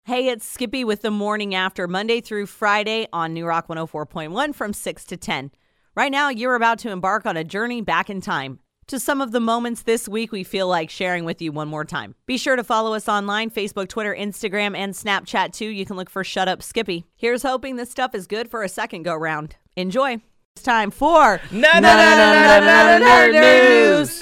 Hey, it's Skippy with the Morning After, Monday through Friday on New Rock 104.1 from 6 to 10. Right now, you're about to embark on a journey back in time to some of the moments this week we feel like sharing with you one more time. Be sure to follow us online, Facebook, Twitter, Instagram, and Snapchat too. You can look for Shut Up Skippy. Here's hoping this stuff is good for a second go round. Enjoy. It's time for Nerd News.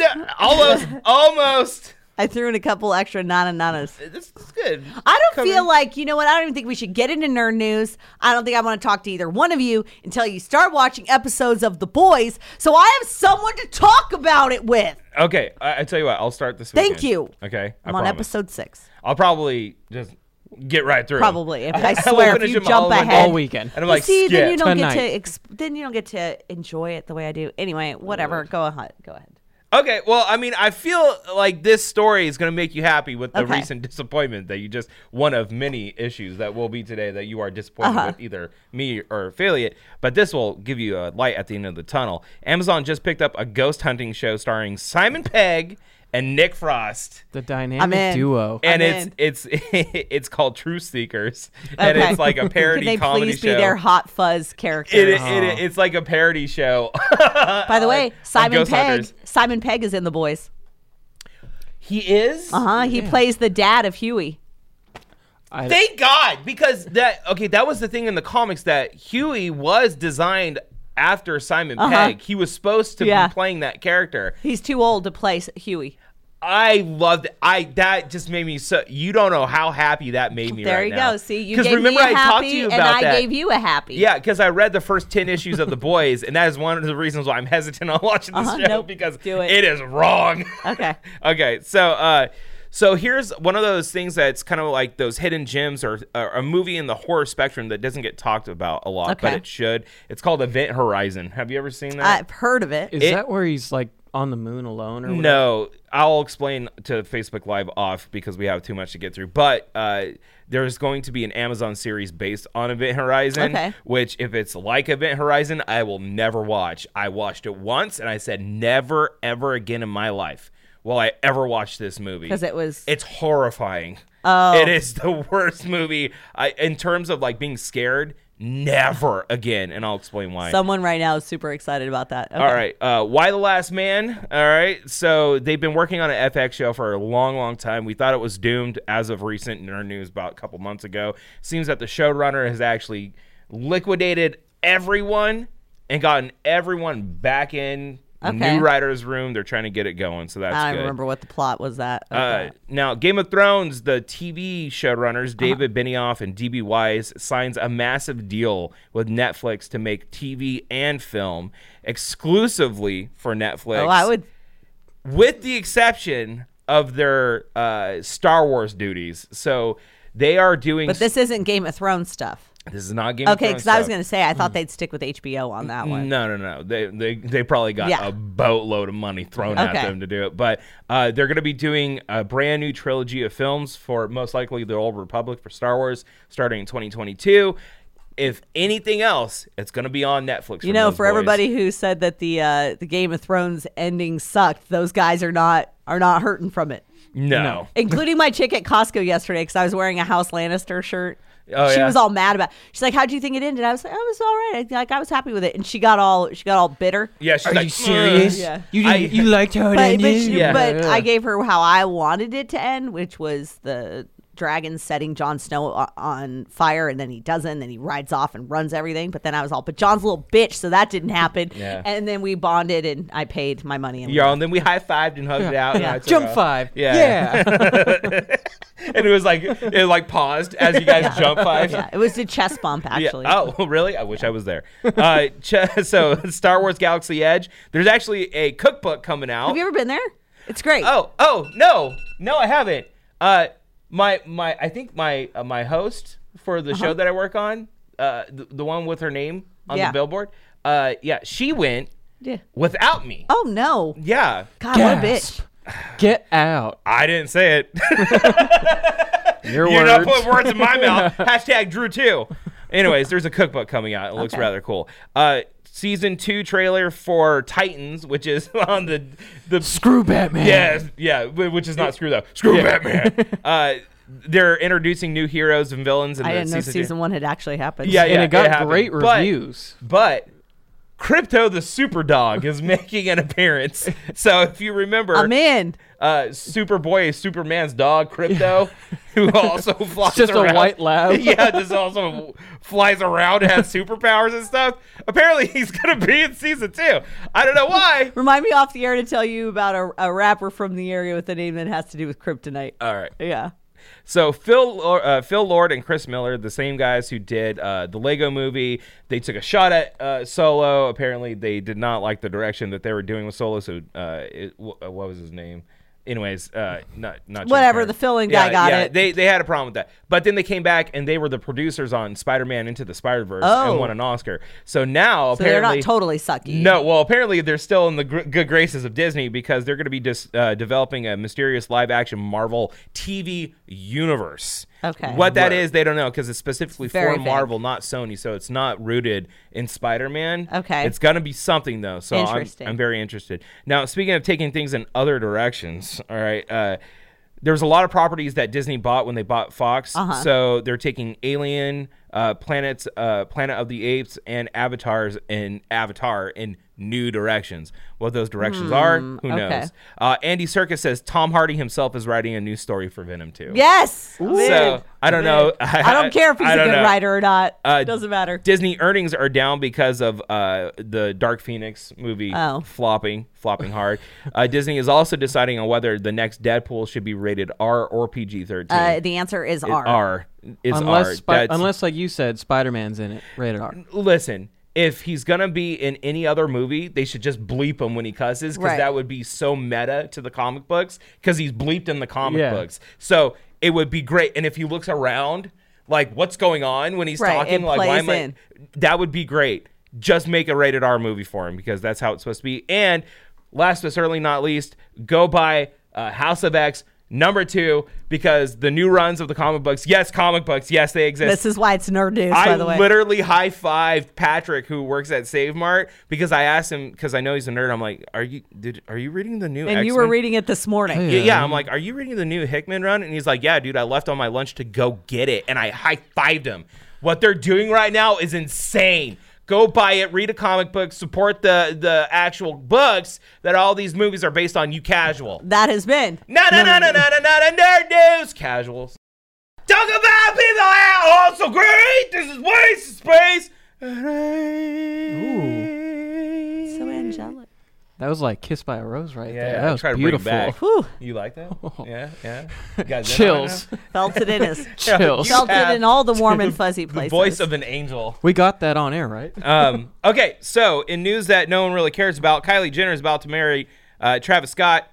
Almost. I threw in a couple extra nanas. This is good. I don't feel like, you know what, I don't even think we should get into nerd news. I don't think I want to talk to either one of you until you start watching episodes of The Boys, so I have someone to talk about it with. Okay, I tell you what, I'll start this weekend. Thank you. Okay, I'm on episode 6. I'll probably just get right through. Probably. If I swear, if you jump ahead. All weekend. And I'm like, see, then you don't tonight. then you don't get to enjoy it the way I do. Anyway, whatever. Go ahead. Okay, well, I mean, I feel like this story is going to make you happy with the recent disappointment that you just, one of many issues that will be today that you are disappointed with either me or affiliate, but this will give you a light at the end of the tunnel. Amazon just picked up a ghost hunting show starring Simon Pegg and Nick Frost. The dynamic duo. And it's called Truth Seekers. And it's like a parody comedy show. Can they please be their hot fuzz characters? It's like a parody show. By the way, Simon Pegg is in The Boys. He is? He plays the dad of Huey. Thank God, because that was the thing in the comics, that Huey was designed after Simon Pegg. He was supposed to be playing that character. He's too old to play Huey. I loved it. That just made me so. You don't know how happy that made me. There right you now. go. See, you gave me a happy, and I gave you a happy. Yeah, because I read the first 10 issues of The Boys, and that is one of the reasons why I'm hesitant on watching this show, because it is wrong. Okay. Okay. So here's one of those things that's kind of like those hidden gems, or a movie in the horror spectrum that doesn't get talked about a lot, but it should. It's called Event Horizon. Have you ever seen that? I've heard of it. Is that where he's like on the moon alone or whatever? No, I'll explain to Facebook Live off because we have too much to get through. But there's going to be an Amazon series based on Event Horizon, which if it's like Event Horizon, I will never watch. I watched it once and I said never, ever again in my life will I ever watch this movie. Because it's horrifying. Oh. It is the worst movie. In terms of like being scared, never again, and I'll explain why. Someone right now is super excited about that. Okay. All right. Why the Last Man? All right. So they've been working on an FX show for a long, long time. We thought it was doomed as of recent nerd news about a couple months ago. Seems that the showrunner has actually liquidated everyone and gotten everyone back in. New writer's room. They're trying to get it going, so that's good. I don't remember what the plot was that. Now, Game of Thrones, the TV showrunners, David Benioff and D.B. Weiss, signs a massive deal with Netflix to make TV and film exclusively for Netflix. Oh, I would. With the exception of their Star Wars duties. So they are doing... But this isn't Game of Thrones stuff. This is not Game of Thrones. Okay, because I was going to say, I thought they'd stick with HBO on that one. No. They probably got a boatload of money thrown at them to do it. But they're going to be doing a brand new trilogy of films for most likely the Old Republic for Star Wars starting in 2022. If anything else, it's going to be on Netflix. You know, for everybody who said that the Game of Thrones ending sucked, those guys are not hurting from it. No. Including my chick at Costco yesterday, because I was wearing a House Lannister shirt. Oh, she was all mad about it. She's like, how'd you think it ended? I was like, oh, it was all right. I was happy with it. And she got all bitter. Yeah, she's Are like, you serious? Yeah. You liked how it ended? But I gave her how I wanted it to end, which was the dragon setting Jon Snow on fire, and then he doesn't, then he rides off and runs everything. But then I was all, but Jon's a little bitch, so that didn't happen. Yeah. And then we bonded, and I paid my money. And then we high-fived and hugged it out. Yeah. And Jump 5. Yeah. And it like paused as you guys jump 5. Yeah, it was a chest bump, actually. Yeah. Oh, really? I wish I was there. So Star Wars Galaxy Edge, there's actually a cookbook coming out. Have you ever been there? It's great. Oh, no, I haven't. I think my host for the show that I work on, the one with her name on the billboard, she went without me. Oh no. Yeah. God, what a bitch. Get out. I didn't say it. You're not putting words in my mouth. Hashtag Drew too. Anyways, there's a cookbook coming out. It looks rather cool. Season 2 trailer for Titans, which is on the Screw Batman. Yeah, which is not Screw though. Screw Batman. they're introducing new heroes and villains. I didn't know season 1 had actually happened. Yeah, and it got happened. great reviews. But Crypto the Super Dog is making an appearance. So if you remember, I'm in. Superboy is Superman's dog, Crypto, who also flies Just around. a white lab. Yeah, just also flies around and has superpowers and stuff. Apparently, he's going to be in season 2. I don't know why. Remind me off the air to tell you about a rapper from the area with a name that has to do with kryptonite. All right. Yeah. So Phil Lord and Chris Miller, the same guys who did the Lego Movie, they took a shot at Solo. Apparently, they did not like the direction that they were doing with Solo. So, what was his name? Anyways, not whatever. The filling guy got it. They had a problem with that, but then they came back and they were the producers on Spider-Man Into the Spider-Verse and won an Oscar. So now apparently they're not totally sucky. No, well apparently they're still in the good graces of Disney because they're going to be developing a mysterious live-action Marvel TV universe. Okay. What that is, they don't know because it's specifically Very for Marvel, not Sony. So it's not rooted in Spider-Man. Okay. It's going to be something though. So I'm very interested. Now, speaking of taking things in other directions, all right. There's a lot of properties that Disney bought when they bought Fox. So they're taking Alien, Planet of the Apes, and Avatar in new directions. What those directions are, who knows? Andy Serkis says Tom Hardy himself is writing a new story for Venom 2. Yes. So I don't know. I don't care if he's a good writer or not. Doesn't matter. Disney earnings are down because of the Dark Phoenix movie flopping hard. Disney is also deciding on whether the next Deadpool should be rated R or PG-13. The answer is R. R. Unless, like you said, Spider-Man's in it, rated R. Listen, if he's going to be in any other movie, they should just bleep him when he cusses because that would be so meta to the comic books because he's bleeped in the comic books. So it would be great. And if he looks around, like what's going on when he's talking, like why am I, that would be great. Just make a rated R movie for him because that's how it's supposed to be. And last but certainly not least, go buy House of X #2 because the new runs of the comic books, yes, they exist. This is why it's nerd news, by the way. I literally high-fived Patrick, who works at Save Mart, because I asked him, because I know he's a nerd, I'm like, are you reading the new X-Men? And you were reading it this morning. Yeah, I'm like, are you reading the new Hickman run? And he's like, yeah, dude, I left on my lunch to go get it, and I high-fived him. What they're doing right now is insane. Go buy it, read a comic book, support the actual books that all these movies are based on, you casual. That has been. Not a nerd news. Casuals. Talk about people out. Oh, so great. This is waste of space. Ooh. So angelic. That was like Kissed by a Rose right there. Yeah, That was beautiful. You like that? Yeah. You guys Chills. Felt it in his. Chills. Felt it in all the warm and fuzzy places. The voice of an angel. We got that on air, right? Okay, so in news that no one really cares about, Kylie Jenner is about to marry Travis Scott.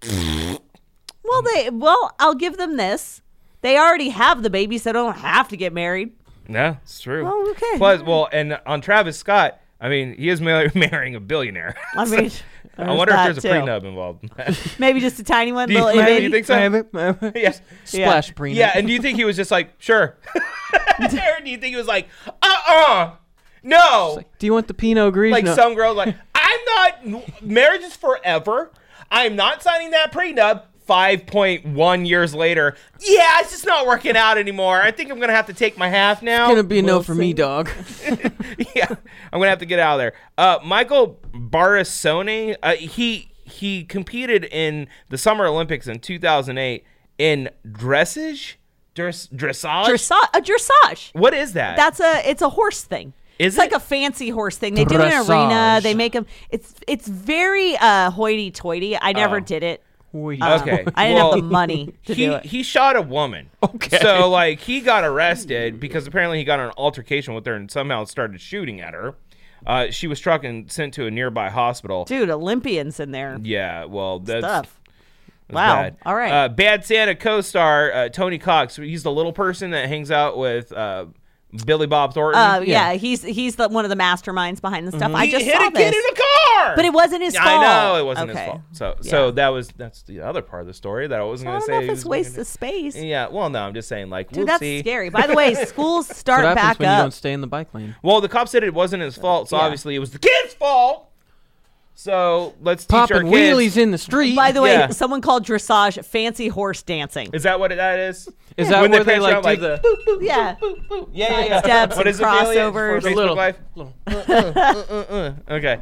Well, I'll give them this. They already have the baby, so they don't have to get married. No, it's true. Oh, okay. Plus, and on Travis Scott, I mean, he is marrying a billionaire. I mean, I wonder if there's a prenup involved in that. Maybe just a tiny one. Do you think so? Yes. Splash prenup. Yeah, and do you think he was just like, sure? Or do you think he was like, no. Like, do you want the Pinot Gris? Like no. some girls like, I'm not, marriage is forever. I'm not signing that prenup. 5.1 years later, yeah, it's just not working out anymore. I think I'm gonna have to take my half now. It's gonna be a no for me, dog. Yeah, I'm gonna have to get out of there. Michael Barisoni, he competed in the Summer Olympics in 2008 in dressage. Dressage. What is that? It's a horse thing. It's like a fancy horse thing. They do it in an arena. They make them. It's very hoity-toity. I never did it. Okay. I didn't have the money to do it. He shot a woman. Okay. So, like, he got arrested because apparently he got in an altercation with her and somehow started shooting at her. She was struck and sent to a nearby hospital. Dude, Olympians in there. Yeah, well, that's... Stuff. Wow. Bad. All right. Bad Santa co-star Tony Cox. He's the little person that hangs out with... Billy Bob Thornton. Yeah, he's one of the masterminds behind the stuff. I just hit saw a kid in the car, but it wasn't his fault. I know it wasn't his fault. So that's the other part of the story that I wasn't going to say. I don't know if it's waste of space. Yeah, well, no, I'm just saying, like, dude, that's scary. By the way, schools start what back when up. You don't stay in the bike lane. Well, the cop said it wasn't his fault, so obviously it was the kid's fault. So let's teach Popping our kids. wheelies in the street. By the way, Yeah. someone called dressage fancy horse dancing. Is that what that is? Is that when where they they like prance do around, the boop, boop, Yeah. boop, boop. Side steps What and is it, Bailey? crossovers. For Facebook Live? Okay.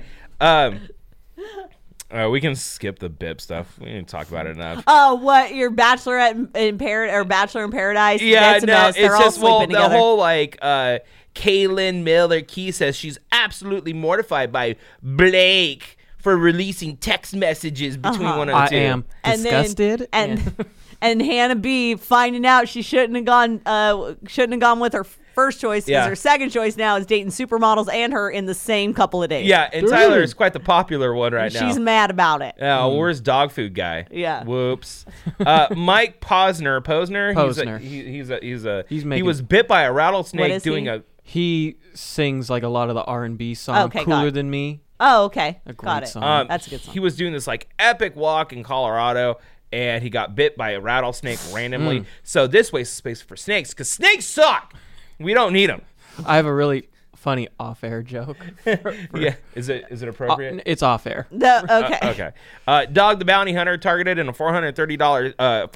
We can skip the bip stuff. We didn't talk about it enough. Oh, what your Bachelorette in Paradise or Bachelor in Paradise? Yeah, That's a no, mess. They're it's all just sleeping the together. whole like Kaylin Miller Key says she's absolutely mortified by Blake for releasing text messages between one and I two. am And then- disgusted. and Hannah B finding out she shouldn't have gone with her first choice because Yeah. her second choice now is dating supermodels and her in the same couple of days. Yeah, and Tyler is quite the popular one right now. She's mad about it. Where's dog food guy? Yeah. Whoops. Mike Posner. Posner. He was bit by a rattlesnake What is doing he? a. He sings like a lot of the R&B songs. Okay, got Cooler it. Than Me. Oh, okay. A Got great it. song. That's a good song. He was doing this like epic walk in Colorado, and he got bit by a rattlesnake randomly. So this wastes space for snakes because snakes suck. We don't need them. I have a really funny off-air joke. Yeah, is it appropriate? It's off-air. Okay. Okay. Dog the Bounty Hunter targeted in a $430,000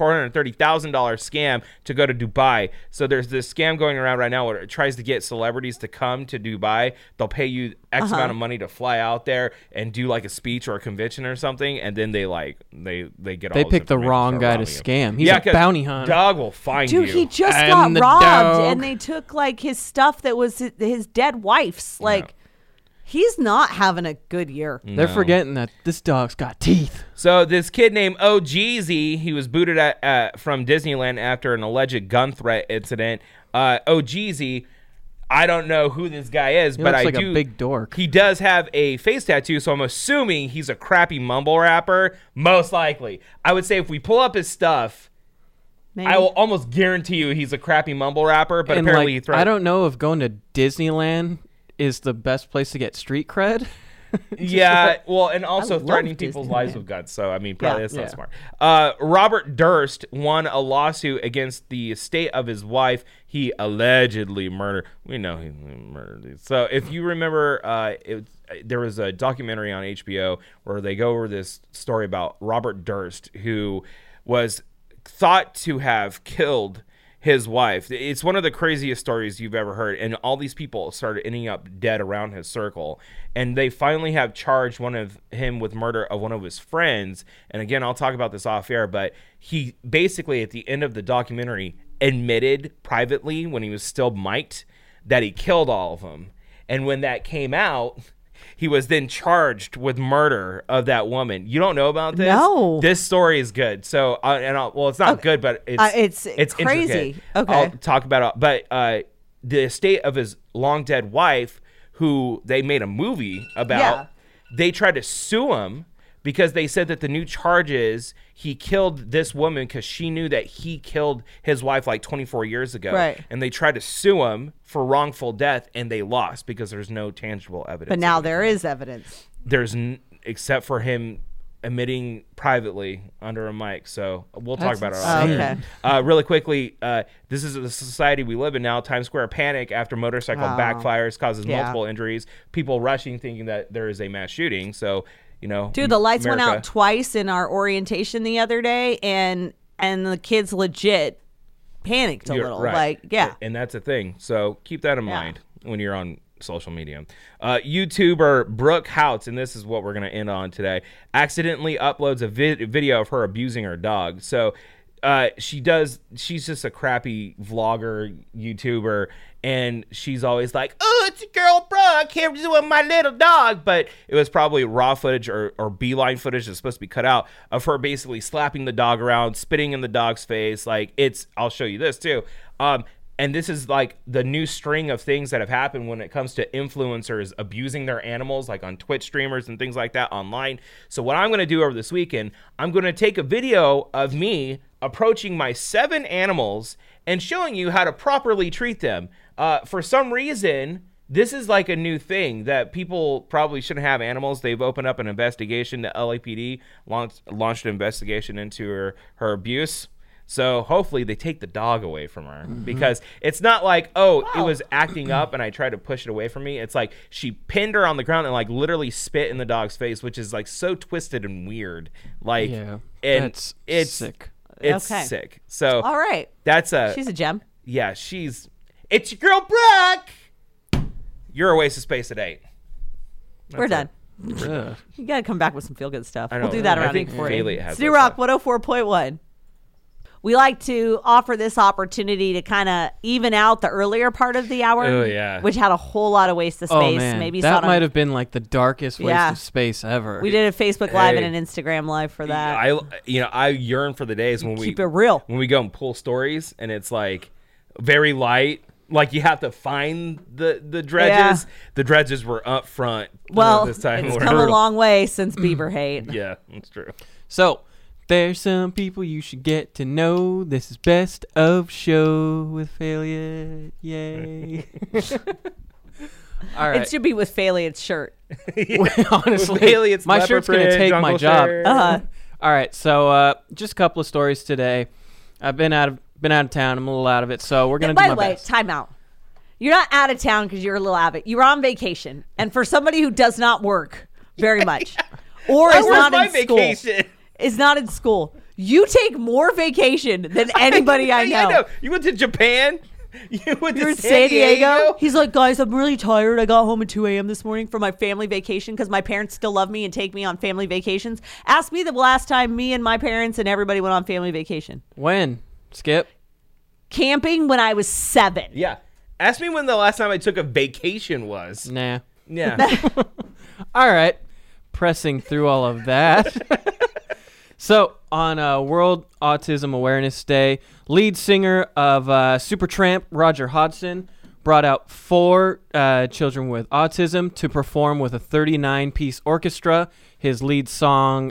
scam to go to Dubai. So there's this scam going around right now where it tries to get celebrities to come to Dubai. They'll pay you X amount of money to fly out there and do like a speech or a convention or something, and then they get all. They this picked the information wrong and guy start to robbing you. scam. He's a 'cause bounty hunter. Dog will find Dude, you. he just And got the robbed, dog. and they took like his stuff that was his dead wife's. Like, he's not having a good year. They're forgetting that this dog's got teeth. So this kid named OGZ, he was booted from Disneyland after an alleged gun threat incident. OGZ, I don't know who this guy is, He but looks I like do. a big dork. He does have a face tattoo, so I'm assuming he's a crappy mumble rapper. Most likely, I would say if we pull up his stuff, Maybe. I will almost guarantee you he's a crappy mumble rapper. But And, apparently, like, he threw. I don't know if going to Disneyland is the best place to get street cred. Yeah, well, and also love threatening people's lives Disneyland. with guns. So, I mean, probably that's not Yeah. smart. Robert Durst won a lawsuit against the estate of his wife. He allegedly murdered. We know he murdered. So, if you remember, there was a documentary on HBO where they go over this story about Robert Durst, who was thought to have killed his wife. It's one of the craziest stories you've ever heard, and all these people started ending up dead around his circle, and they finally have charged him with murder of one of his friends. And again, I'll talk about this off air, but he basically at the end of the documentary admitted privately when he was still mic'd that he killed all of them. And when that came out, he was then charged with murder of that woman. You don't know about this? No. This story is good. So, it's not good, but it's crazy. intricate. Okay. I'll talk about it. But the estate of his long dead wife, who they made a movie about, Yeah. they tried to sue him because they said that the new charges, he killed this woman because she knew that he killed his wife like 24 years ago. Right. And they tried to sue him for wrongful death, and they lost because there's no tangible evidence. But now of it. there is evidence. There's except for him admitting privately under a mic. So we'll talk about it. That's insane. Okay. Really quickly, this is the society we live in now. Times Square panic after motorcycle backfires, causes Yeah. multiple injuries. People rushing, thinking that there is a mass shooting. So, Dude, the lights went America- out twice in our orientation the other day, and the kids legit panicked a You're little. right. Like, yeah. And that's a thing. So keep that in Yeah. mind when you're on social media. YouTuber Brooke Houts, and this is what we're going to end on today, accidentally uploads a video of her abusing her dog. So she's just a crappy vlogger, YouTuber, and she's always like, oh, it's your girl Brooke here doing my little dog. But it was probably raw footage or beeline footage that's supposed to be cut out of her basically slapping the dog around, spitting in the dog's face. Like, I'll show you this too. And this is like the new string of things that have happened when it comes to influencers abusing their animals, like on Twitch streamers and things like that online. So what I'm going to do over this weekend, I'm going to take a video of me approaching my 7 animals and showing you how to properly treat them. For some reason, this is like a new thing that people probably shouldn't have animals. They've opened up an investigation. The LAPD launched an investigation into her abuse. So hopefully they take the dog away from her because it's not like, it was acting up and I tried to push it away from me. It's like she pinned her on the ground and like literally spit in the dog's face, which is like so twisted and weird. Like, it's sick. It's sick. So all right, she's a gem. Yeah, it's your girl Brooke. You're a waste of space at 8. We're done. You gotta come back with some feel good stuff. We'll do that around 8:40. It's New Rock 104.1. We like to offer this opportunity to kind of even out the earlier part of the hour, which had a whole lot of waste of space. Oh, man. Maybe that might have been like the darkest waste of space ever. We did a Facebook Live and an Instagram Live for that. I yearn for the days when we keep it real. When we go and pull stories and it's like very light. Like you have to find the dredges. Yeah. The dredges were up front. Well, this time it's come a long way since Beaver hate. Yeah, that's true. So there's some people you should get to know. This is Best of Show with Failure. Yay. All right. It should be with Failiott's shirt. Honestly, my shirt's going to take my job. All right, so just a couple of stories today. I've been out of town. I'm a little out of it, so we're going to do my best. By the way, time out. You're not out of town because you're a little out of it. You were on vacation. And for somebody who does not work very much or is not in school, is not in school, you take more vacation than anybody I know. You went to Japan? You went to San Diego? He's like, guys, I'm really tired. I got home at 2 a.m. this morning for my family vacation because my parents still love me and take me on family vacations. Ask me the last time me and my parents and everybody went on family vacation. When? Skip? Camping when I was 7. Yeah. Ask me when the last time I took a vacation was. Nah. Yeah. All right. Pressing through all of that. So, on World Autism Awareness Day, lead singer of Supertramp, Roger Hodgson, brought out 4 children with autism to perform with a 39-piece orchestra. His lead song,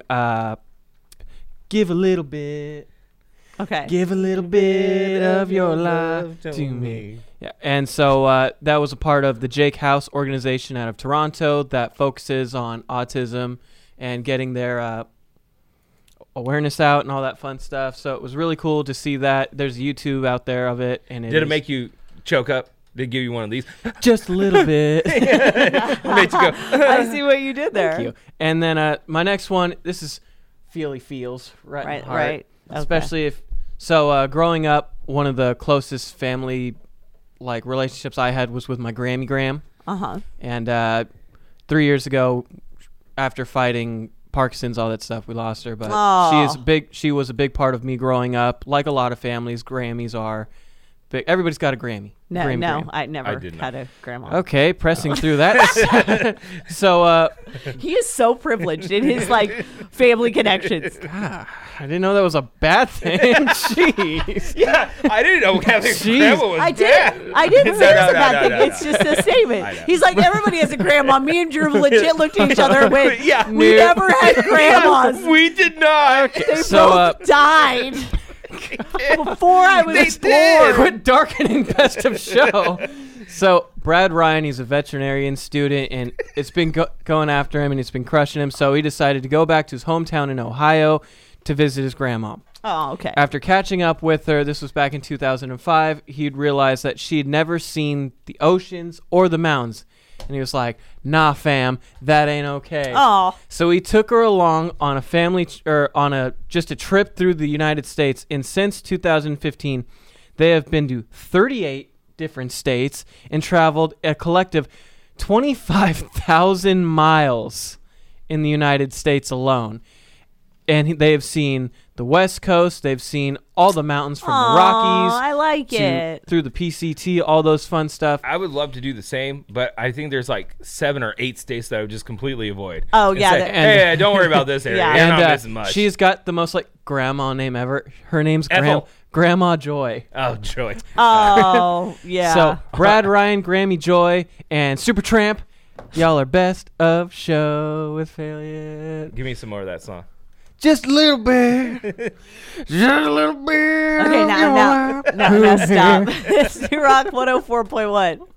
Give a Little Bit. Okay. Give a little bit of your life to me. Yeah, and so that was a part of the Jake House organization out of Toronto that focuses on autism and getting their awareness out and all that fun stuff. So it was really cool to see that. There's YouTube out there of it. And did it make you choke up? Did it give you one of these? Just a little bit. Made you go. I see what you did there. Thank you. And then my next one, this is feels right in the heart. Right. Especially if growing up, one of the closest family like relationships I had was with my Grammy Gram. And 3 years ago, after fighting Parkinson's, all that stuff, we lost her. But she was a big part of me growing up. Like a lot of families, Grammys are big. Everybody's got a Grammy. No, Grammy. I never had a grandma. Okay, pressing through that. So he is so privileged in his like family connections. I didn't know that was a bad thing. Jeez. Yeah, I didn't know having a grandma was bad. I didn't say it's a bad thing. It's just a statement. He's like, everybody has a grandma. Me and Drew legit looked at each other and went, we never had grandmas. Yeah, we did not. They both died. Before I was born. Quit darkening Best of Show. So Brad Ryan, he's a veterinarian student, and it's been going after him, and it's been crushing him. So he decided to go back to his hometown in Ohio to visit his grandma. Oh, okay. After catching up with her, this was back in 2005, he'd realized that she'd never seen the oceans or the mountains. And he was like, nah, fam, that ain't okay. Oh. So he took her along on a just a trip through the United States. And since 2015, they have been to 38 different states and traveled a collective 25,000 miles in the United States alone. And they have seen the West Coast. They've seen all the mountains from the Rockies. I like it. Through the PCT, all those fun stuff. I would love to do the same, but I think there's like 7 or 8 states that I would just completely avoid. Oh, yeah. Say, hey, don't worry about this area. Yeah. You're not missing much. She's got the most like grandma name ever. Her name's Grandma Joy. Oh, Joy. Oh, yeah. So Brad Ryan, Grammy Joy, and Supertramp, y'all are Best of Show with Failure. Give me some more of that song. Just a little bit. Just a little bit. Okay, now stop. It's New Rock 104.1.